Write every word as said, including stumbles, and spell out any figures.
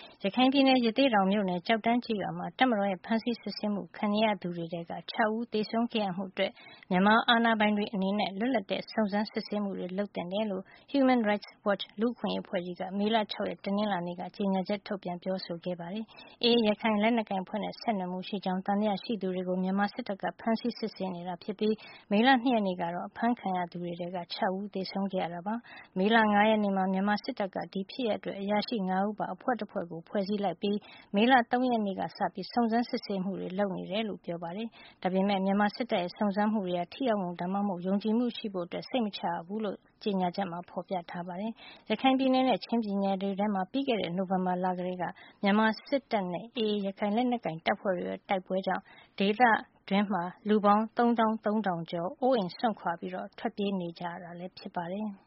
ရခိုင်ပြည်နယ် ရသေ့တောင်မြို့နယ် ကျောက်တန်းကျေးရွာမှာ တပ်မတော်ရဲ့ ဖမ်းဆီးစစ်ဆေးမှုခံနေရသူတွေထဲက ၆ ဦးသေဆုံးခဲ့ရမှုအတွက် မြန်မာအာဏာပိုင်တွေအနေနဲ့ လွတ်လပ်တဲ့ စုံစမ်းစစ်ဆေးမှုတွေ လုပ်သင့်တယ်လို့ Human Rights Watch လူ့အခွင့်ရေးအဖွဲ့ကြီးက မေလ ၆ ရက် တနင်္လာနေ့က ကြေညာချက်ထုတ်ပြန်ပြောဆိုခဲ့ပါတယ်။ အေအေ ရခိုင်လက်နက်ကိုင်အဖွဲ့နဲ့ ဆက်နွယ်မှုရှိကြောင်း သံသယရှိသူတွေကို မြန်မာစစ်တပ်က ဖမ်းဆီးစစ်ဆေးနေတာဖြစ်ပြီး မေလ ၂ ရက်နေ့ကတော့ အဖမ်းခံရသူတွေထဲက ၆ ဦး သေဆုံးခဲ့ရတာပါ။ မေလ ၅ ရက်နေ့မှာ မြန်မာစစ်တပ်က ဒီဖြစ်ရပ်အတွက် အရာရှိ ၅ ဦးပါ အဖွဲ့တဖွဲ့ကို ဖွဲ့စည်းလိုက်ပြီး မေလ ၃ ရက်နေ့ကစပြီး စုံစမ်းစစ်ဆေးမှုတွေ လုပ်နေတယ်လို့ ပြောပါတယ်။ ဒါပေမယ့် မြန်မာစစ်တပ်ရဲ့ စုံစမ်းမှုတွေဟာ ထိရောက်မှု ဒါမှမဟုတ် ယုံကြည်မှုရှိဖို့ စိတ်မချရဘူးလို့ ကြေညာချက်မှာ ဖေါ်ပြထားပါတယ်။ ရခိုင်ပြည်နယ်နဲ့ ချင်းပြည်နယ်တွေထဲမှာ ပြီးခဲ့တဲ့ နိုဝင်ဘာလကတည်းက မြန်မာစစ်တပ်နဲ့ အေအေ ရခိုင်လက်နက်ကိုင်တပ်ဖွဲ့တွေရဲ့ တိုက်ပွဲကြောင့် ဒေသတွင်း လူပေါင်း သုံးသောင်း သုံးထောင်ကျော် အိုးအိမ်စွန့်ခွါ ထွက်ပြေးနေကြရတာ ဖြစ်ပါတယ်။